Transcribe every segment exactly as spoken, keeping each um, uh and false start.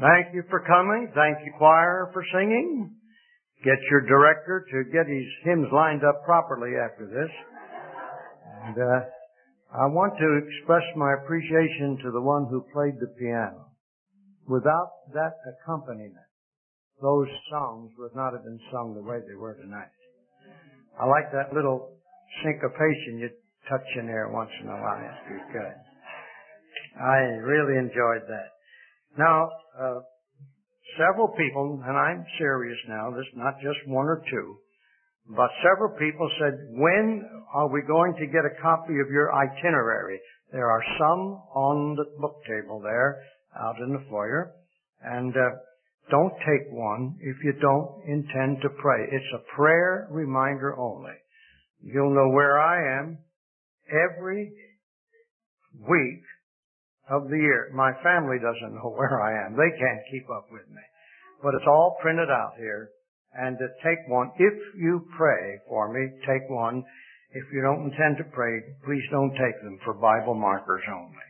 Thank you for coming. Thank you, choir, for singing. Get your director to get his hymns lined up properly after this. And uh, I want to express my appreciation to the one who played the piano. Without that accompaniment, those songs would not have been sung the way they were tonight. I like that little syncopation you touch in there once in a while. It's pretty good. I really enjoyed that. Now, uh, several people, and I'm serious now, this is not just one or two, but several people said, when are we going to get a copy of your itinerary? There are some on the book table there, out in the foyer, and uh, don't take one if you don't intend to pray. It's a prayer reminder only. You'll know where I am every week of the year. My family doesn't know where I am. They can't keep up with me. But it's all printed out here. And to take one, if you pray for me, take one. If you don't intend to pray, please don't take them, for Bible markers only.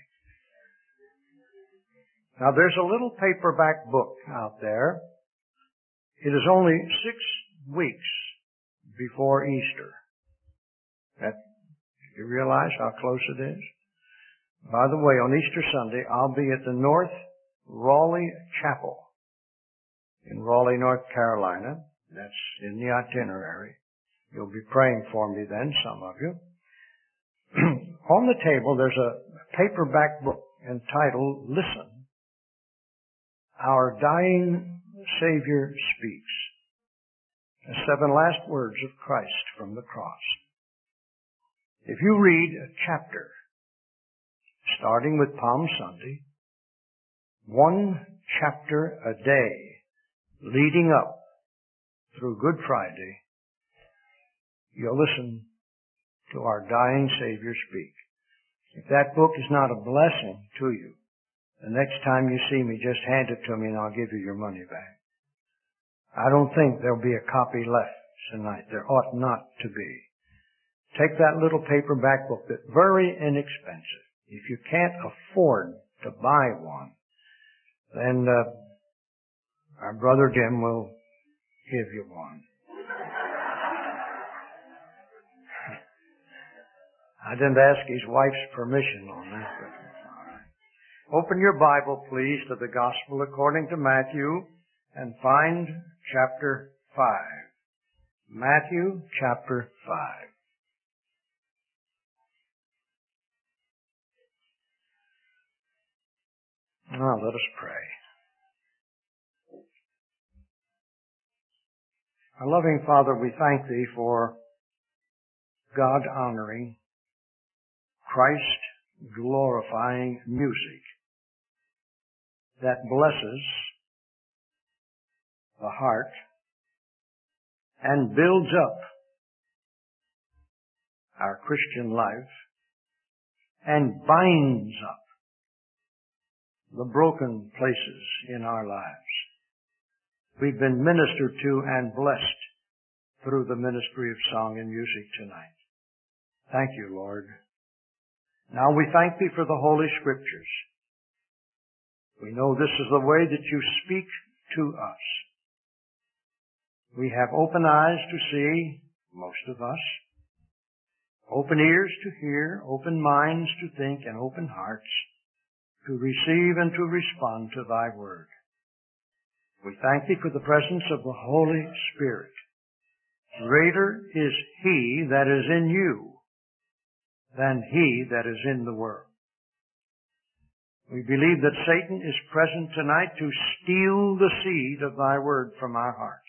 Now there's a little paperback book out there. It is only six weeks before Easter. That, you realize how close it is? By the way, on Easter Sunday, I'll be at the North Raleigh Chapel in Raleigh, North Carolina. That's in the itinerary. You'll be praying for me then, some of you. On the table, there's a paperback book entitled, Listen, Our Dying Savior Speaks. The seven last words of Christ from the cross. If you read a chapter, starting with Palm Sunday, one chapter a day, leading up through Good Friday, you'll listen to our dying Savior speak. If that book is not a blessing to you, the next time you see me, just hand it to me and I'll give you your money back. I don't think there'll be a copy left tonight. There ought not to be. Take that little paperback book that's very inexpensive. If you can't afford to buy one, then uh, our brother Jim will give you one. I didn't ask his wife's permission on that. But all right. Open your Bible, please, to the Gospel according to Matthew and find chapter five. Matthew chapter five. Now, let us pray. Our loving Father, we thank Thee for God-honoring, Christ-glorifying music that blesses the heart and builds up our Christian life and binds up the broken places in our lives. We've been ministered to and blessed through the ministry of song and music tonight. Thank you, Lord. Now we thank Thee for the Holy Scriptures. We know this is the way that You speak to us. We have open eyes to see, most of us, open ears to hear, open minds to think, and open hearts to receive and to respond to Thy Word. We thank Thee for the presence of the Holy Spirit. Greater is He that is in you than he that is in the world. We believe that Satan is present tonight to steal the seed of Thy Word from our hearts.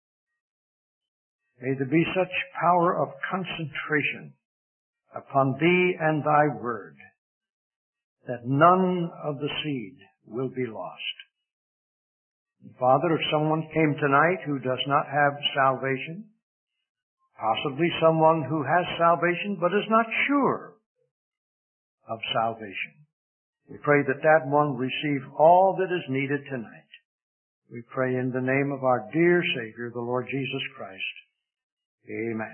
May there be such power of concentration upon Thee and Thy Word that none of the seed will be lost. Father, if someone came tonight who does not have salvation, possibly someone who has salvation but is not sure of salvation, we pray that that one receive all that is needed tonight. We pray in the name of our dear Savior, the Lord Jesus Christ. Amen.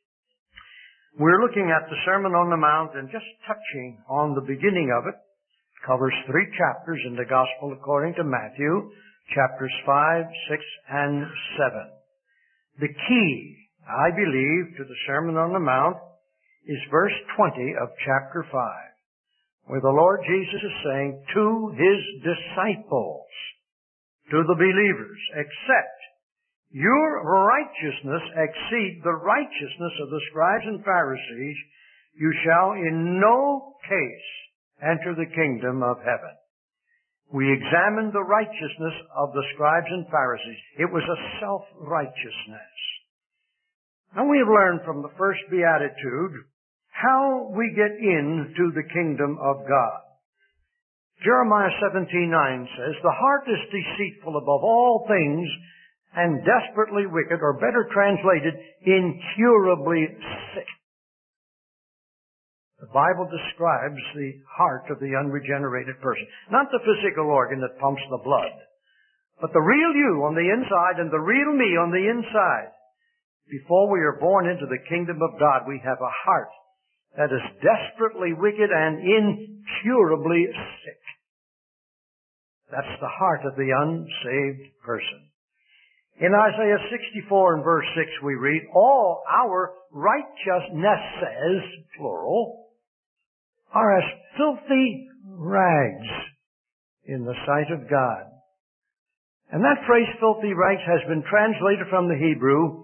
We're looking at the Sermon on the Mount and just touching on the beginning of it. covers three chapters in the Gospel according to Matthew, chapters five, six, and seven. The key, I believe, to the Sermon on the Mount is verse twenty of chapter five, where the Lord Jesus is saying to His disciples, to the believers, except your righteousness exceed the righteousness of the scribes and Pharisees, you shall in no case enter the kingdom of heaven. We examined the righteousness of the scribes and Pharisees. It was a self-righteousness. Now we have learned from the first beatitude how we get into the kingdom of God. Jeremiah seventeen nine says, the heart is deceitful above all things and desperately wicked, or better translated, incurably sick. The Bible describes the heart of the unregenerated person. Not the physical organ that pumps the blood, but the real you on the inside and the real me on the inside. Before we are born into the kingdom of God, we have a heart that is desperately wicked and incurably sick. That's the heart of the unsaved person. In Isaiah sixty-four and verse six we read, all our righteousnesses, plural, are as filthy rags in the sight of God. And that phrase, filthy rags, has been translated from the Hebrew,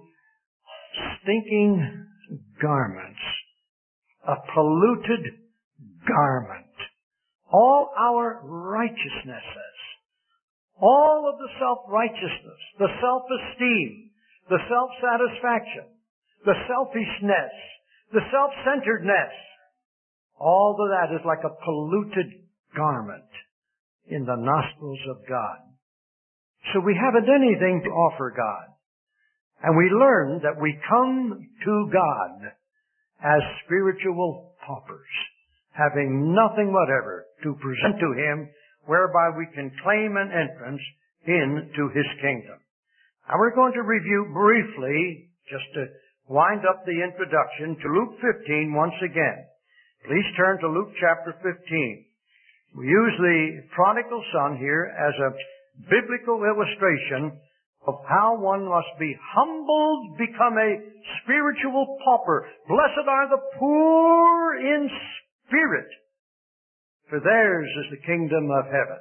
stinking garments, a polluted garment. All our righteousnesses, all of the self-righteousness, the self-esteem, the self-satisfaction, the selfishness, the self-centeredness, all of that is like a polluted garment in the nostrils of God. So we haven't anything to offer God. And we learn that we come to God as spiritual paupers, having nothing whatever to present to Him, whereby we can claim an entrance into His kingdom. Now we're going to review briefly, just to wind up the introduction, to Luke fifteen once again. Please turn to Luke chapter fifteen. We use the prodigal son here as a biblical illustration of how one must be humbled, become a spiritual pauper. Blessed are the poor in spirit, for theirs is the kingdom of heaven.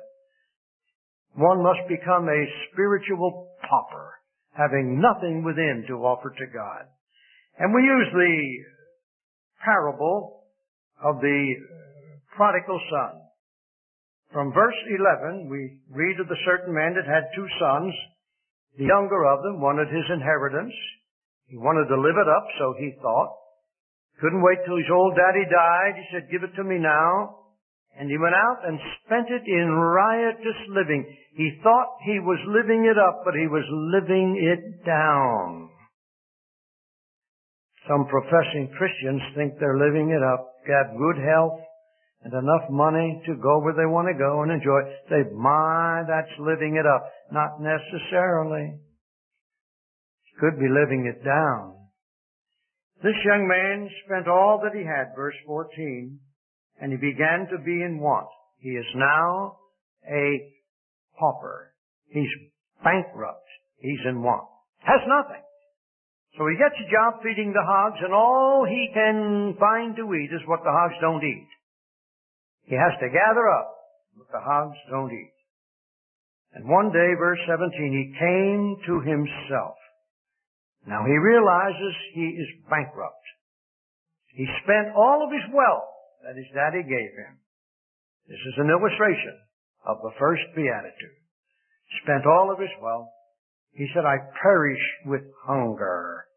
One must become a spiritual pauper, having nothing within to offer to God. And we use the parable of the prodigal son. From verse eleven, we read of the certain man that had two sons. The younger of them wanted his inheritance. He wanted to live it up, so he thought. Couldn't wait till his old daddy died. He said, give it to me now. And he went out and spent it in riotous living. He thought he was living it up, but he was living it down. Some professing Christians think they're living it up, got good health and enough money to go where they want to go and enjoy it. Say, my, that's living it up. Not necessarily. Could be living it down. This young man spent all that he had, verse fourteen, and he began to be in want. He is now a pauper. He's bankrupt. He's in want. Has nothing. So he gets a job feeding the hogs, and all he can find to eat is what the hogs don't eat. He has to gather up what the hogs don't eat. And one day, verse seventeen, he came to himself. Now he realizes he is bankrupt. He spent all of his wealth that his daddy gave him. This is an illustration of the first beatitude. Spent all of his wealth. He said, I perish with hunger.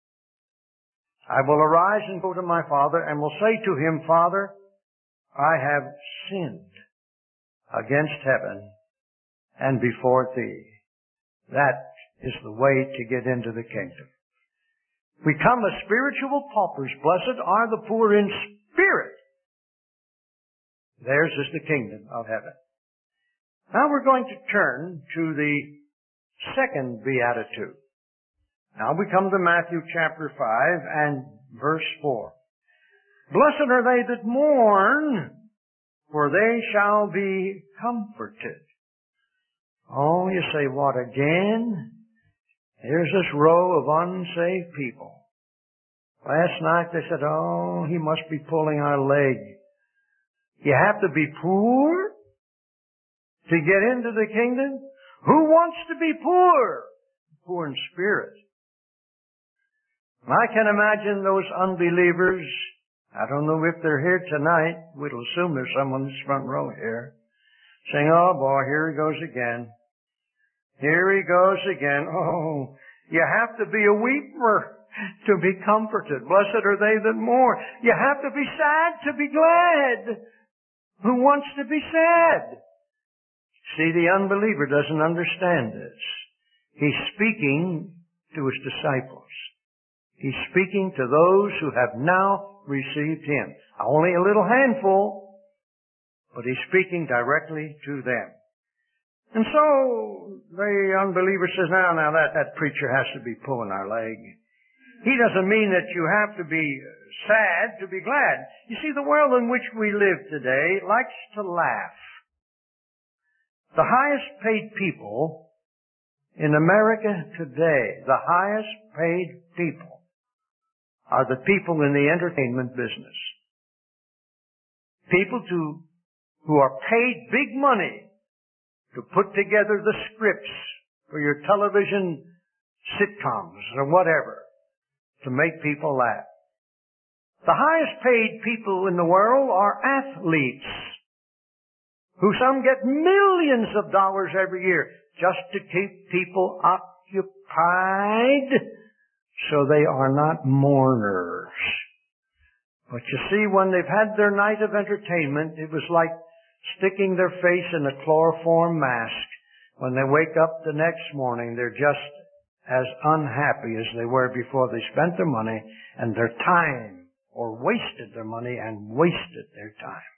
I will arise and go to my father and will say to him, Father, I have sinned against heaven and before thee. That is the way to get into the kingdom. We come as spiritual paupers. Blessed are the poor in spirit. Theirs is the kingdom of heaven. Now we're going to turn to the second beatitude. Now we come to Matthew chapter five and verse four. Blessed are they that mourn, for they shall be comforted. Oh, you say, what again? Here's this row of unsaved people. Last night they said, oh, he must be pulling our leg. You have to be poor to get into the kingdom? Who wants to be poor? Poor in spirit. I can imagine those unbelievers. I don't know if they're here tonight. We'll assume there's someone in this front row here. Saying, oh boy, here he goes again. Here he goes again. Oh, you have to be a weeper to be comforted. Blessed are they that mourn. You have to be sad to be glad. Who wants to be sad? See, the unbeliever doesn't understand this. He's speaking to his disciples. He's speaking to those who have now received him. Only a little handful, but he's speaking directly to them. And so the unbeliever says, now, now that, that preacher has to be pulling our leg. He doesn't mean that you have to be sad to be glad. You see, the world in which we live today likes to laugh. The highest paid people in America today, the highest paid people, are the people in the entertainment business. People to, who are paid big money to put together the scripts for your television sitcoms or whatever to make people laugh. The highest paid people in the world are athletes who some get millions of dollars every year just to keep people occupied so they are not mourners. But you see, when they've had their night of entertainment, it was like sticking their face in a chloroform mask. When they wake up the next morning, they're just as unhappy as they were before they spent their money and their time, or wasted their money and wasted their time.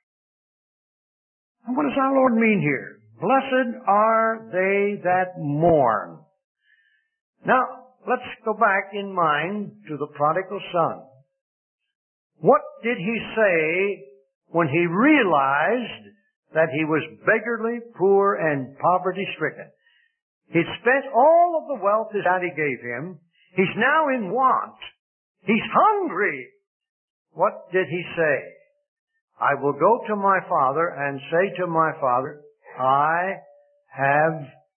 And what does our Lord mean here? Blessed are they that mourn. Now, let's go back in mind to the prodigal son. What did he say when he realized that he was beggarly, poor, and poverty-stricken? He'd spent all of the wealth his daddy gave him. He's now in want. He's hungry. What did he say? I will go to my father and say to my father, I have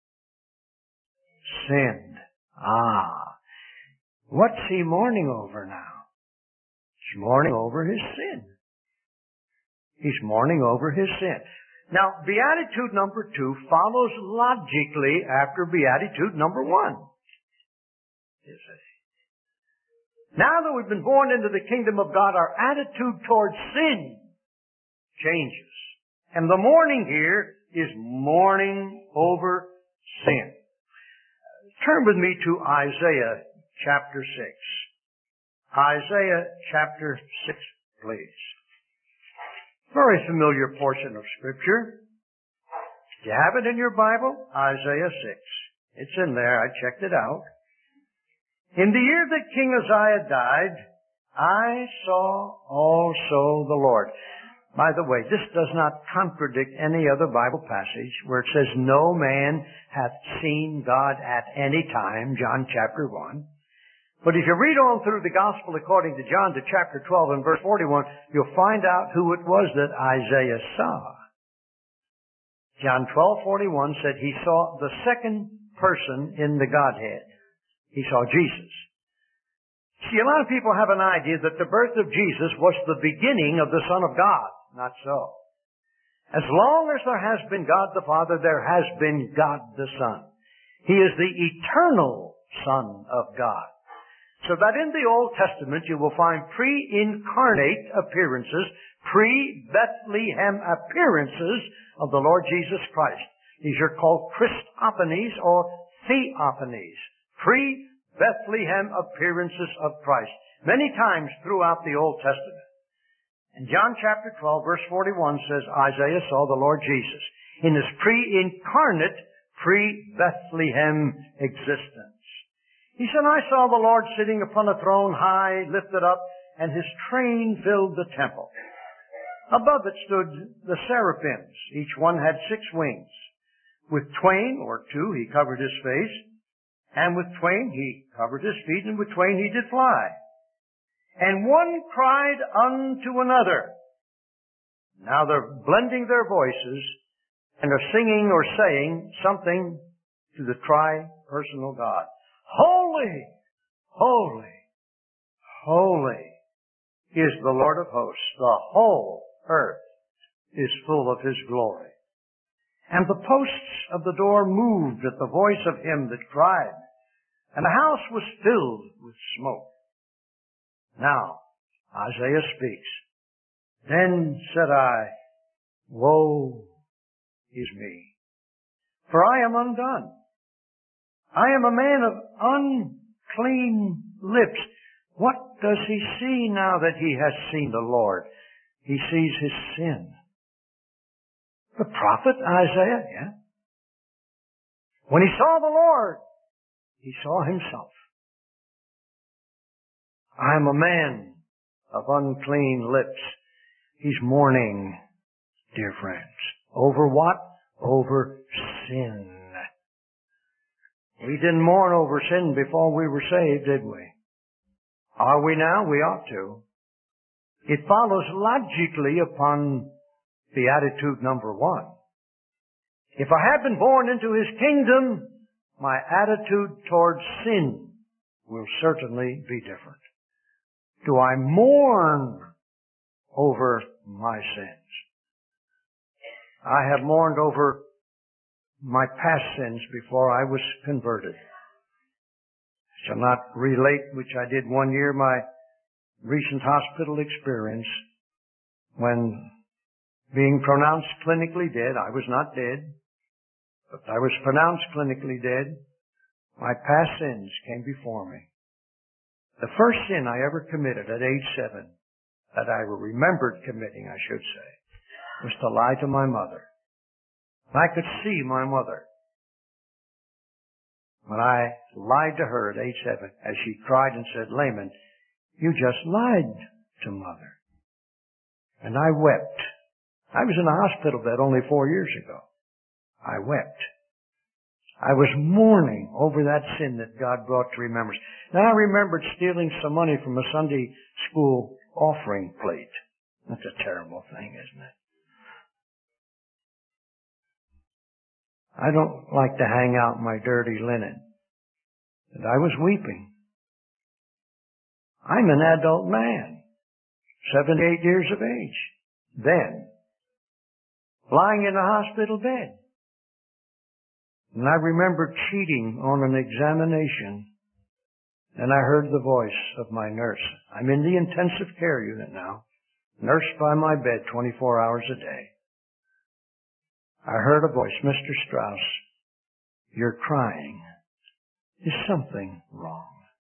sinned. Ah. What's he mourning over now? He's mourning over his sin. He's mourning over his sin. Now, Beatitude number two follows logically after Beatitude number one. You see. Now that we've been born into the kingdom of God, our attitude towards sin changes. And the mourning here is mourning over sin. Turn with me to Isaiah chapter six. Isaiah chapter six, please. Very familiar portion of Scripture. Do you have it in your Bible? Isaiah six. It's in there. I checked it out. In the year that King Uzziah died, I saw also the Lord. By the way, this does not contradict any other Bible passage where it says, no man hath seen God at any time, John chapter one. But if you read on through the Gospel according to John to chapter twelve and verse forty-one, you'll find out who it was that Isaiah saw. John twelve forty-one said he saw the second person in the Godhead. He saw Jesus. See, a lot of people have an idea that the birth of Jesus was the beginning of the Son of God. Not so. As long as there has been God the Father, there has been God the Son. He is the eternal Son of God. So that in the Old Testament you will find pre-incarnate appearances, pre-Bethlehem appearances of the Lord Jesus Christ. These are called Christophanies or Theophanies. Pre-Bethlehem appearances of Christ. Many times throughout the Old Testament. And John chapter twelve verse forty-one says Isaiah saw the Lord Jesus in his pre-incarnate, pre-Bethlehem existence. He said, I saw the Lord sitting upon a throne high, lifted up, and his train filled the temple. Above it stood the seraphims. Each one had six wings. With twain, or two, he covered his face, and with twain he covered his feet, and with twain he did fly. And one cried unto another. Now they're blending their voices and are singing or saying something to the tri-personal God. Holy, holy, holy is the Lord of hosts. The whole earth is full of His glory. And the posts of the door moved at the voice of him that cried, and the house was filled with smoke. Now, Isaiah speaks. Then said I, woe is me, for I am undone. I am a man of unclean lips. What does he see now that he has seen the Lord? He sees his sin. The prophet Isaiah, yeah. When he saw the Lord, he saw himself. I am a man of unclean lips. He's mourning, dear friends. Over what? Over sin. We didn't mourn over sin before we were saved, did we? Are we now? We ought to. It follows logically upon beatitude number one. If I have been born into His kingdom, my attitude towards sin will certainly be different. Do I mourn over my sins? I have mourned over my past sins before I was converted. I shall not relate, which I did one year, my recent hospital experience when being pronounced clinically dead. I was not dead, but I was pronounced clinically dead. My past sins came before me. The first sin I ever committed at age seven, that I remembered committing, I should say, was to lie to my mother. I could see my mother when I lied to her at age seven, as she cried and said, Layman, you just lied to Mother. And I wept. I was in a hospital bed only four years ago. I wept. I was mourning over that sin that God brought to remembrance. Then I remembered stealing some money from a Sunday school offering plate. That's a terrible thing, isn't it? I don't like to hang out my dirty linen. And I was weeping. I'm an adult man, seventy-eight years of age, then, lying in a hospital bed. And I remember cheating on an examination, and I heard the voice of my nurse. I'm in the intensive care unit now, nursed by my bed twenty-four hours a day. I heard a voice, Mister Strauss, you're crying. Is something wrong?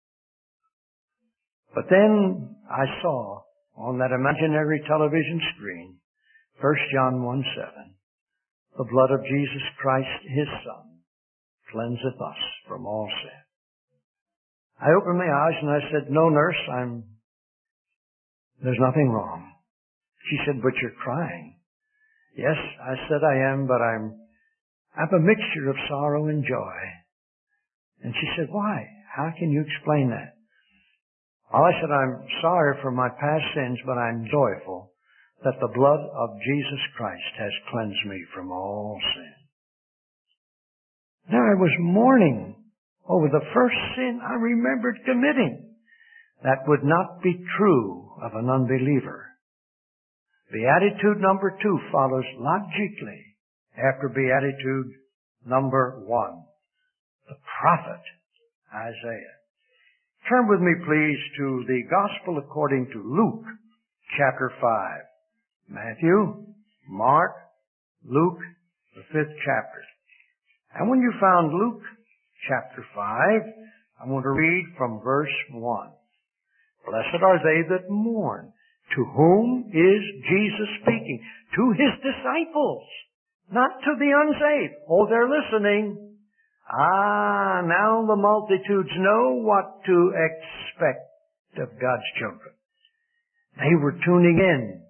But then I saw on that imaginary television screen, First John one seven, the blood of Jesus Christ, His Son, cleanseth us from all sin. I opened my eyes and I said, no, nurse, I'm, there's nothing wrong. She said, but you're crying. Yes, I said I am, but I'm, I'm a mixture of sorrow and joy. And she said, why? How can you explain that? Well, I said, I'm sorry for my past sins, but I'm joyful that the blood of Jesus Christ has cleansed me from all sin. Now I was mourning over the first sin I remembered committing. That would not be true of an unbeliever. Beatitude number two follows logically after beatitude number one. The prophet Isaiah. Turn with me, please, to the Gospel according to Luke, chapter five. Matthew, Mark, Luke, the fifth chapter. And when you found Luke, chapter five, I want to read from verse one. Blessed are they that mourn. To whom is Jesus speaking? To His disciples, not to the unsaved. Oh, they're listening. Ah, now the multitudes know what to expect of God's children. They were tuning in.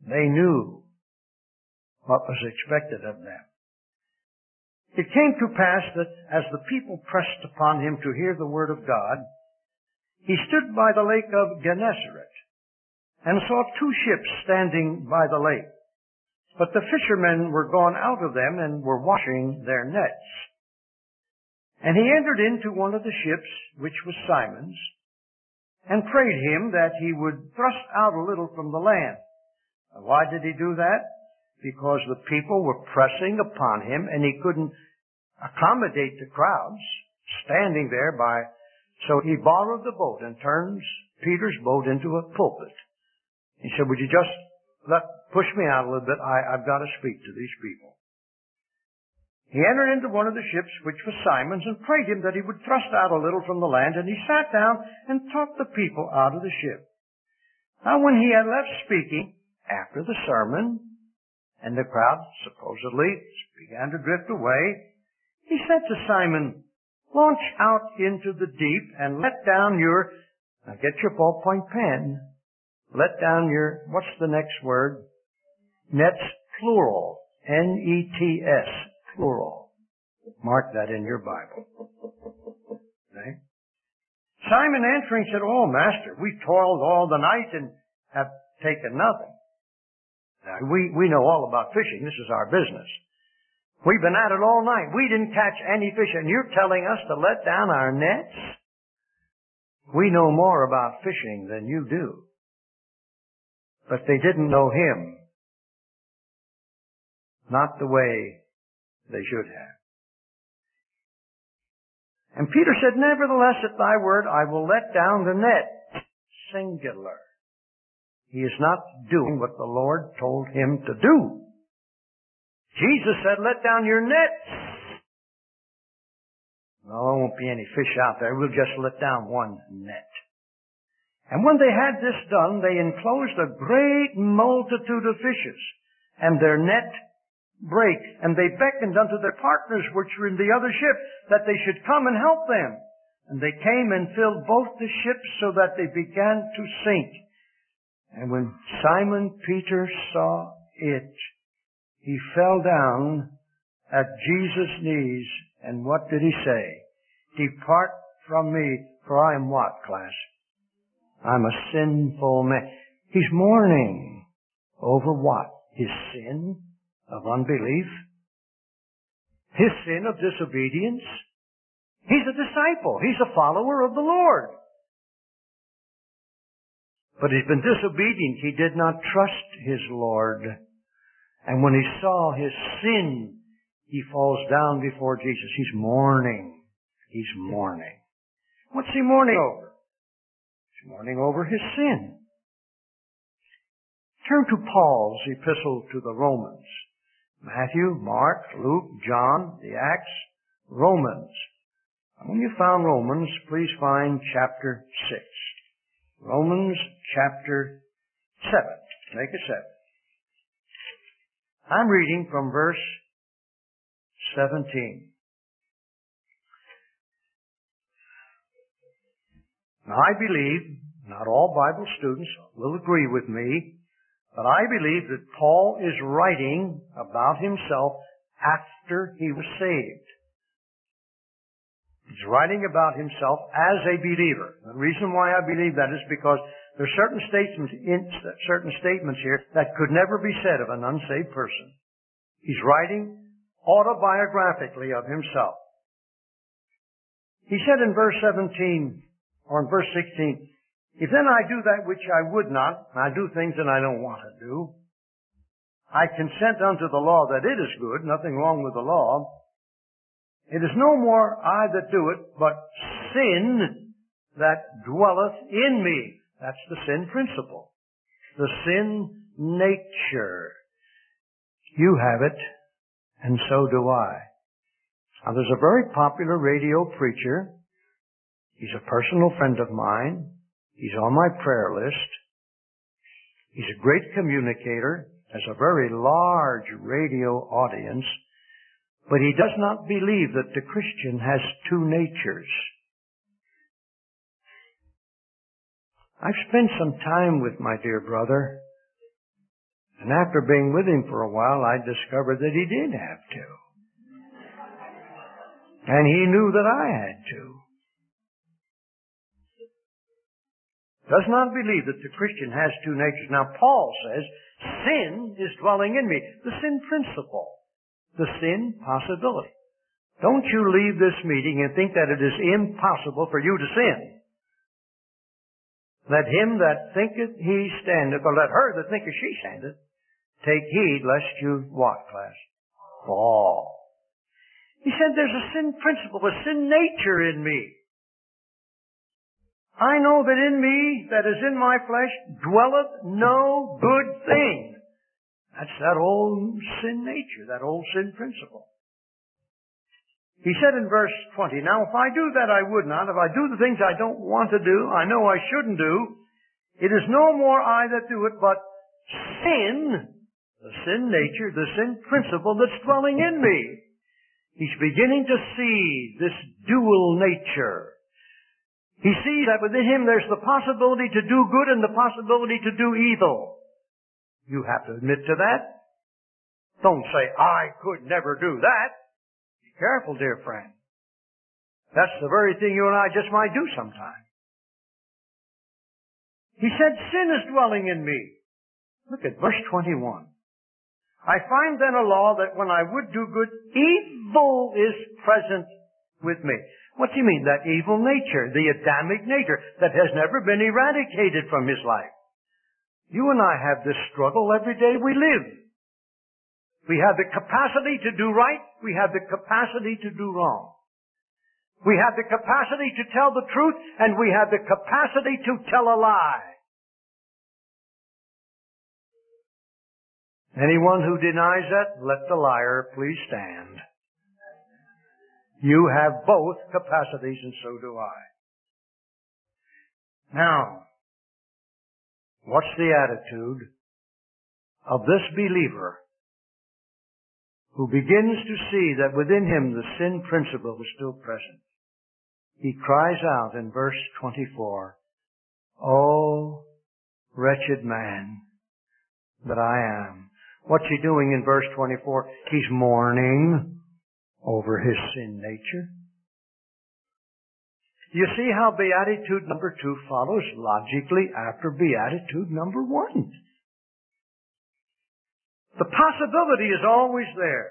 They knew what was expected of them. It came to pass that as the people pressed upon him to hear the word of God, he stood by the lake of Gennesaret and saw two ships standing by the lake. But the fishermen were gone out of them and were washing their nets. And he entered into one of the ships, which was Simon's, and prayed him that he would thrust out a little from the land. And why did he do that? Because the people were pressing upon him, and he couldn't accommodate the crowds standing there by. So he borrowed the boat and turns Peter's boat into a pulpit. He said, would you just let push me out a little bit? I, I've got to speak to these people. He entered into one of the ships, which was Simon's, and prayed him that he would thrust out a little from the land, and he sat down and taught the people out of the ship. Now when he had left speaking, after the sermon, and the crowd supposedly began to drift away, he said to Simon, launch out into the deep and let down your, now get your ballpoint pen, let down your, what's the next word? Nets, plural, N E T S, plural. Mark that in your Bible. Okay? Simon answering said, oh, Master, we toiled all the night and have taken nothing. Now, we, we know all about fishing. This is our business. We've been at it all night. We didn't catch any fish, and you're telling us to let down our nets? We know more about fishing than you do. But they didn't know him. Not the way they should have. And Peter said, nevertheless, at thy word, I will let down the net. Singular. He is not doing what the Lord told him to do. Jesus said, let down your nets. No, there won't be any fish out there. We'll just let down one net. And when they had this done, they enclosed a great multitude of fishes, and their net brake. And they beckoned unto their partners which were in the other ship, that they should come and help them. And they came and filled both the ships, so that they began to sink. And when Simon Peter saw it, he fell down at Jesus' knees, and what did he say? Depart from me, for I am what, class? I'm a sinful man. He's mourning over what? His sin of unbelief? His sin of disobedience? He's a disciple. He's a follower of the Lord. But he's been disobedient. He did not trust his Lord. And when he saw his sin, he falls down before Jesus. He's mourning. He's mourning. What's he mourning over? He's mourning over his sin. Turn to Paul's epistle to the Romans. Matthew, Mark, Luke, John, the Acts, Romans. And when you found Romans, please find chapter six. Romans chapter seven. Make it seven. I'm reading from verse seventeen. Now I believe, not all Bible students will agree with me, but I believe that Paul is writing about himself after he was saved. He's writing about himself as a believer. The reason why I believe that is because there are certain statements, in, certain statements here that could never be said of an unsaved person. He's writing autobiographically of himself. He said in verse seventeen, or in verse sixteen, if then I do that which I would not, and I do things that I don't want to do, I consent unto the law that it is good, nothing wrong with the law. It is no more I that do it, but sin that dwelleth in me. That's the sin principle. The sin nature. You have it, and so do I. Now there's a very popular radio preacher. He's a personal friend of mine. He's on my prayer list. He's a great communicator, has a very large radio audience, but he does not believe that the Christian has two natures. I've spent some time with my dear brother, And after being with him for a while, I discovered that he did have to. And he knew that I had to. Does not believe that the Christian has two natures. Now, Paul says, sin is dwelling in me. The sin principle. The sin possibility. Don't you leave this meeting and think that it is impossible for you to sin. Let him that thinketh he standeth, or let her that thinketh she standeth, take heed lest you, what, class? Fall. He said there's a sin principle, a sin nature in me. I know that in me, that is in my flesh, dwelleth no good thing. That's that old sin nature, that old sin principle. He said in verse twenty, now if I do that I would not, if I do the things I don't want to do, I know I shouldn't do, it is no more I that do it, but sin, the sin nature, the sin principle that's dwelling in me. He's beginning to see this dual nature. He sees that within him there's the possibility to do good and the possibility to do evil. You have to admit to that. Don't say, I could never do that. Be careful, dear friend. That's the very thing you and I just might do sometime. He said, sin is dwelling in me. Look at verse twenty-one. I find then a law that when I would do good, evil is present with me. What's he mean? That evil nature, the Adamic nature that has never been eradicated from his life. You and I have this struggle every day we live. We have the capacity to do right. We have the capacity to do wrong. We have the capacity to tell the truth, and we have the capacity to tell a lie. Anyone who denies that, let the liar please stand. You have both capacities, and so do I. Now, what's the attitude of this believer who begins to see that within him the sin principle is still present? He cries out in verse twenty-four, "Oh, wretched man that I am." What's he doing in verse twenty-four? He's mourning over his sin nature. You see how beatitude number two follows logically after beatitude number one. The possibility is always there.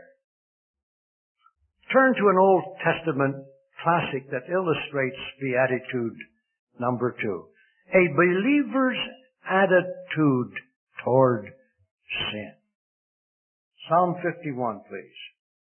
Turn to an Old Testament classic that illustrates beatitude number two. A believer's attitude toward sin. Psalm fifty-one, please.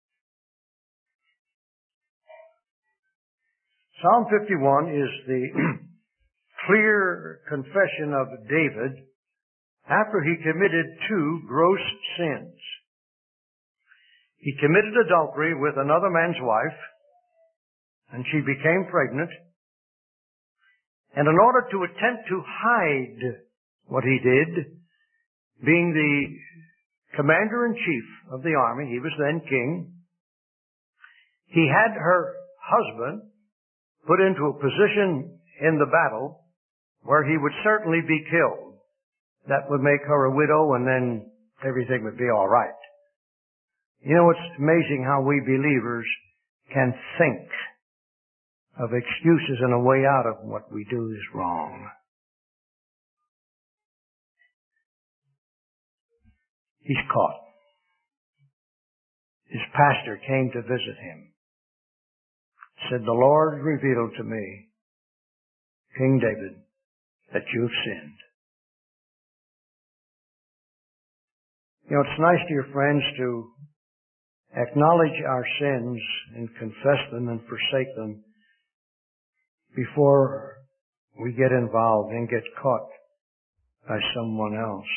Psalm fifty-one is the clear confession of David after he committed two gross sins. He committed adultery with another man's wife, and she became pregnant. And in order to attempt to hide what he did, being the commander-in-chief of the army, he was then king, he had her husband put into a position in the battle where he would certainly be killed. That would make her a widow, and then everything would be all right. You know, it's amazing how we believers can think of excuses and a way out of what we do is wrong. He's caught. His pastor came to visit him. Said, "The Lord revealed to me, King David, that you've sinned." You know, it's nice, dear friends, to acknowledge our sins and confess them and forsake them before we get involved and get caught by someone else.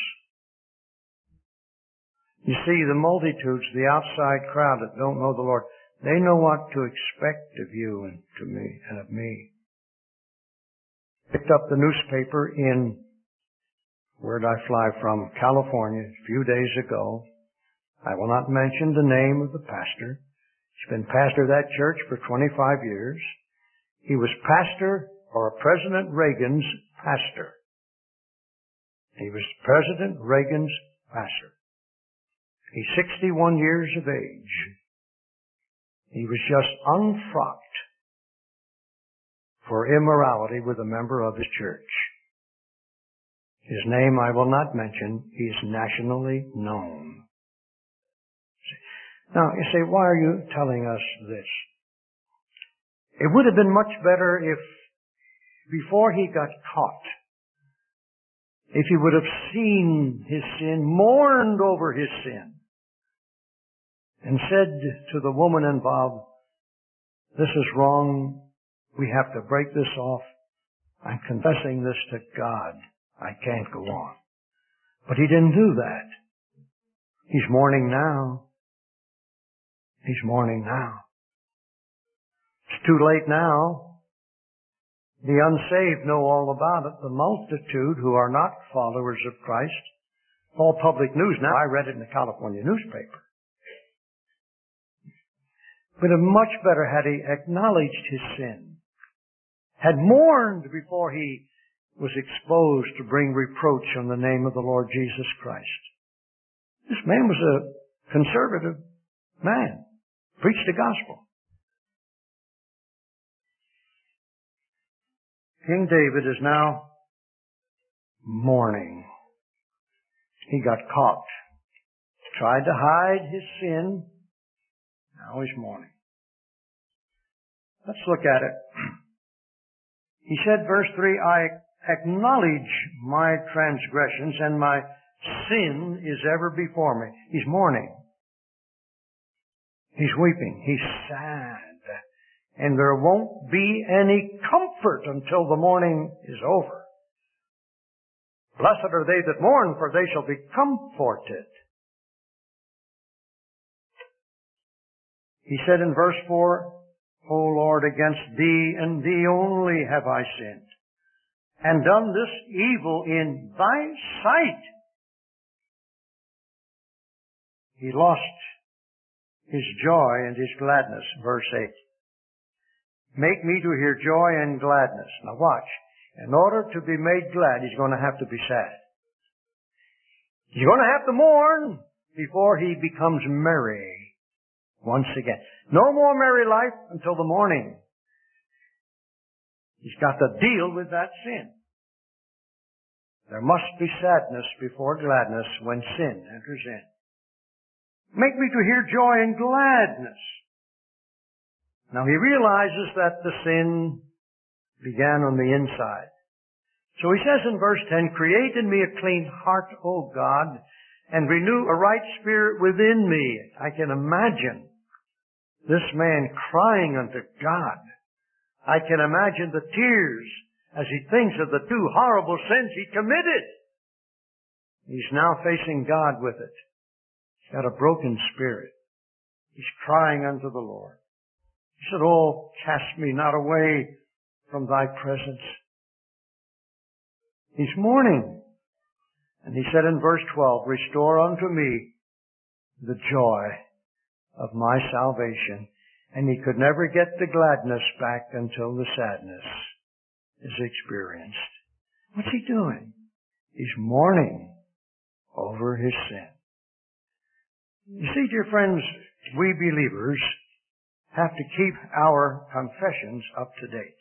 You see, the multitudes, the outside crowd that don't know the Lord, they know what to expect of you and to me and of me. Picked up the newspaper in, where'd I fly from? California, a few days ago. I will not mention the name of the pastor. He's been pastor of that church for twenty-five years. He was pastor, or President Reagan's pastor. He was President Reagan's pastor. He's sixty-one years of age. He was just unfrocked for immorality with a member of his church. His name I will not mention. He is nationally known. Now, you say, why are you telling us this? It would have been much better if, before he got caught, if he would have seen his sin, mourned over his sin, and said to the woman involved, this is wrong. We have to break this off. I'm confessing this to God. I can't go on. But he didn't do that. He's mourning now. He's mourning now. It's too late now. The unsaved know all about it. The multitude who are not followers of Christ, all public news now. I read it in the California newspaper. But it much better had he acknowledged his sin, had mourned before he was exposed to bring reproach on the name of the Lord Jesus Christ. This man was a conservative man, preached the gospel. King David is now mourning. He got caught, tried to hide his sin. Now he's mourning. Let's look at it. He said, verse three, I acknowledge my transgressions and my sin is ever before me. He's mourning. He's weeping. He's sad. And there won't be any comfort until the mourning is over. Blessed are they that mourn, for they shall be comforted. He said in verse four, O Lord, against thee and thee only have I sinned, and done this evil in thy sight. He lost his joy and his gladness, verse eight. Make me to hear joy and gladness. Now watch. In order to be made glad, he's going to have to be sad. He's going to have to mourn before he becomes merry once again. No more merry life until the morning. He's got to deal with that sin. There must be sadness before gladness when sin enters in. Make me to hear joy and gladness. Now he realizes that the sin began on the inside. So he says in verse ten, create in me a clean heart, O God, and renew a right spirit within me. I can imagine this man crying unto God. I can imagine the tears as he thinks of the two horrible sins he committed. He's now facing God with it. He's got a broken spirit. He's crying unto the Lord. He said, oh, cast me not away from thy presence. He's mourning. And he said in verse twelve, restore unto me the joy of my salvation. And he could never get the gladness back until the sadness is experienced. What's he doing? He's mourning over his sin. You see, dear friends, we believers have to keep our confessions up to date.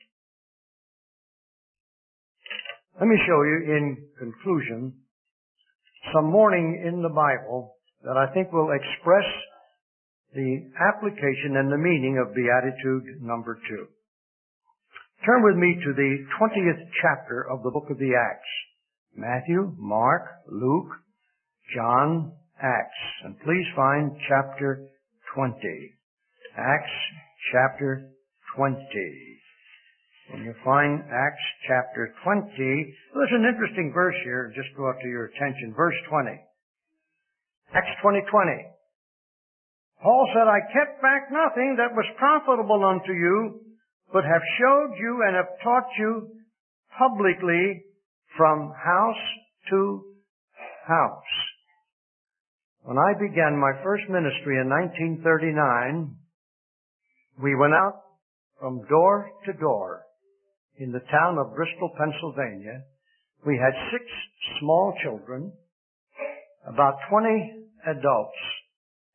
Let me show you in conclusion some mourning in the Bible that I think will express the application and the meaning of Beatitude number two. Turn with me to the twentieth chapter of the book of the Acts. Matthew, Mark, Luke, John, Acts. And please find chapter twenty. Acts chapter twenty. When you find Acts chapter twenty, there's an interesting verse here, just brought to your attention. Verse twenty. Acts twenty twenty. Paul said, I kept back nothing that was profitable unto you, but have showed you and have taught you publicly from house to house. When I began my first ministry in nineteen thirty-nine, we went out from door to door in the town of Bristol, Pennsylvania. We had six small children, about twenty adults,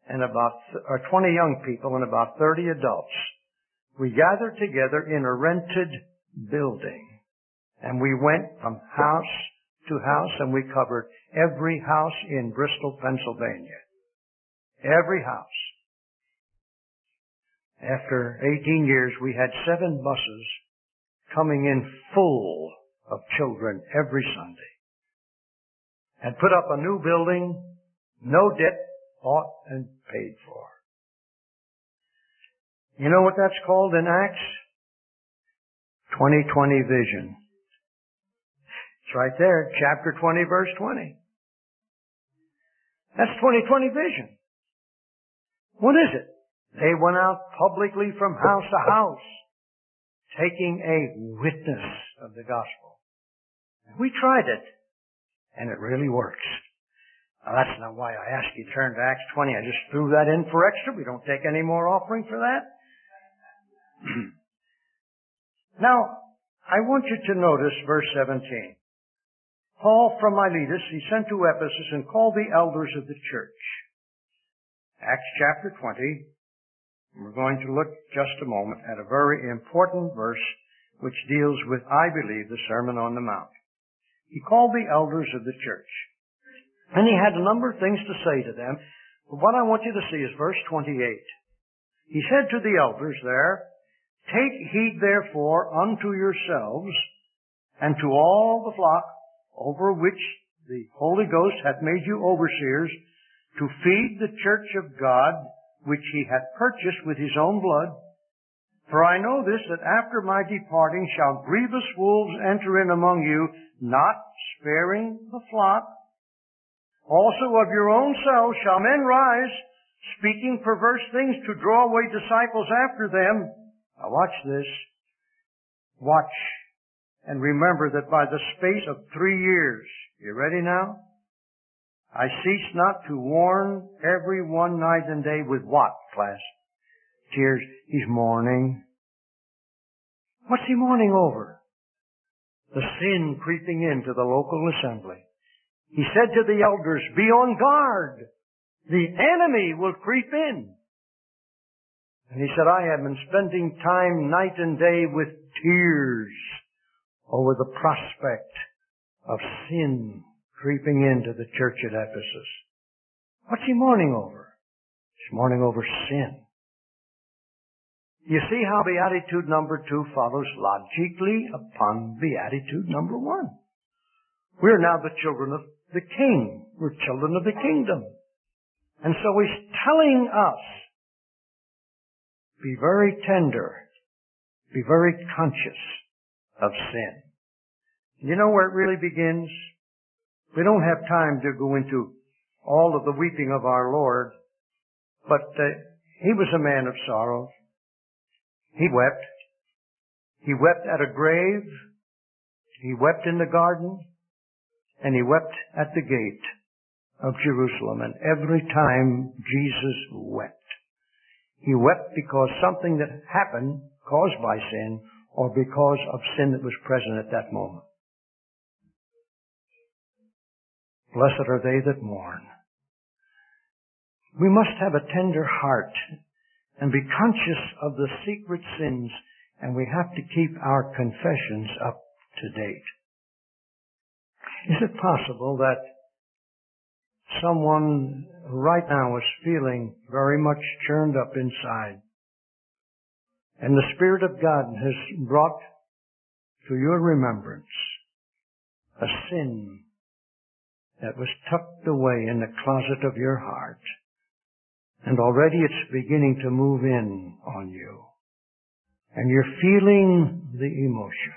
and about, or twenty young people and about thirty adults. We gathered together in a rented building, and we went from house to house, and we covered every house in Bristol, Pennsylvania. Every house. After eighteen years, we had seven buses coming in full of children every Sunday. And put up a new building, no debt, bought and paid for. You know what that's called in Acts? twenty twenty vision. It's right there, chapter twenty, verse twenty. That's twenty twenty vision. What is it? They went out publicly from house to house, taking a witness of the gospel. We tried it, and it really works. Now, that's not why I asked you to turn to Acts twenty. I just threw that in for extra. We don't take any more offering for that. Now, I want you to notice verse seventeen. Paul from Miletus, he sent to Ephesus and called the elders of the church. Acts chapter twenty. We're going to look just a moment at a very important verse which deals with, I believe, the Sermon on the Mount. He called the elders of the church. And he had a number of things to say to them. But what I want you to see is verse twenty-eight. He said to the elders there, "Take heed therefore unto yourselves and to all the flock over which the Holy Ghost hath made you overseers, to feed the church of God, which he hath purchased with his own blood. For I know this, that after my departing shall grievous wolves enter in among you, not sparing the flock. Also of your own selves shall men rise, speaking perverse things to draw away disciples after them." Now watch this. Watch and remember that by the space of three years, you ready now? I cease not to warn every one night and day with what, class? Tears. He's mourning. What's he mourning over? The sin creeping into the local assembly. He said to the elders, "Be on guard. The enemy will creep in." And he said, "I have been spending time night and day with tears over the prospect of sin creeping into the church at Ephesus." What's he mourning over? He's mourning over sin. You see how Beatitude number two follows logically upon Beatitude number one. We're now the children of the King. We're children of the kingdom. And so he's telling us, be very tender, be very conscious of sin. You know where it really begins? We don't have time to go into all of the weeping of our Lord, but uh, he was a man of sorrows. He wept. He wept at a grave. He wept in the garden. And he wept at the gate of Jerusalem. And every time Jesus wept, he wept because something that happened caused by sin or because of sin that was present at that moment. Blessed are they that mourn. We must have a tender heart and be conscious of the secret sins, and we have to keep our confessions up to date. Is it possible that someone right now is feeling very much churned up inside, and the Spirit of God has brought to your remembrance a sin that was tucked away in the closet of your heart, and already it's beginning to move in on you, and you're feeling the emotion.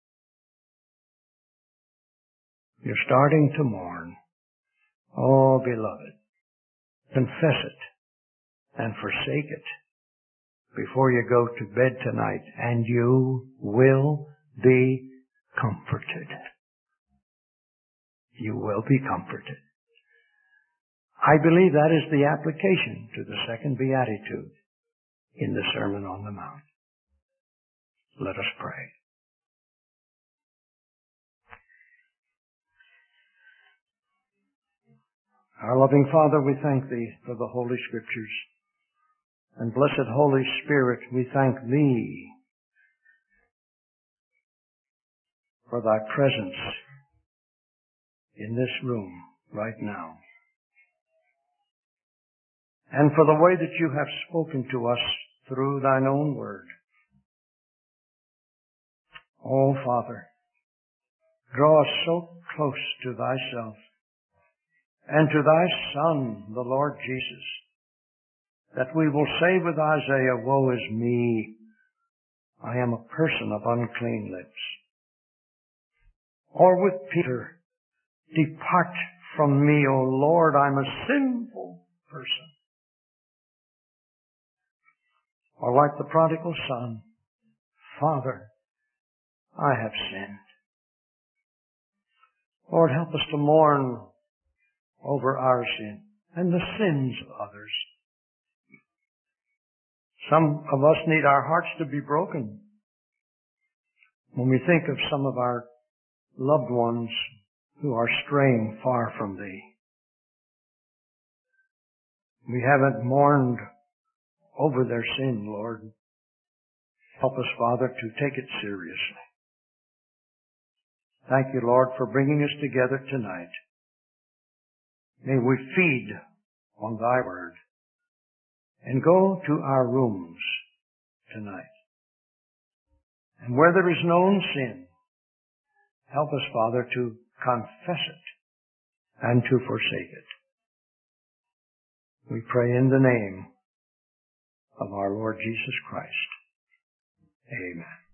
You're starting to mourn. Oh, beloved, confess it and forsake it before you go to bed tonight, and you will be comforted. You will be comforted. I believe that is the application to the second beatitude in the Sermon on the Mount. Let us pray. Our loving Father, we thank Thee for the Holy Scriptures. And blessed Holy Spirit, we thank Thee for Thy presence in this room right now. And for the way that You have spoken to us through Thine own word. Oh, Father, draw us so close to Thyself and to Thy Son, the Lord Jesus, that we will say with Isaiah, woe is me, I am a person of unclean lips. Or with Peter, depart from me, O Lord, I'm a sinful person. Or like the prodigal son, Father, I have sinned. Lord, help us to mourn over our sin and the sins of others. Some of us need our hearts to be broken when we think of some of our loved ones who are straying far from Thee. We haven't mourned over their sin, Lord. Help us, Father, to take it seriously. Thank You, Lord, for bringing us together tonight. May we feed on Thy word and go to our rooms tonight. And where there is known sin, help us, Father, to confess it and to forsake it. We pray in the name of our Lord Jesus Christ. Amen.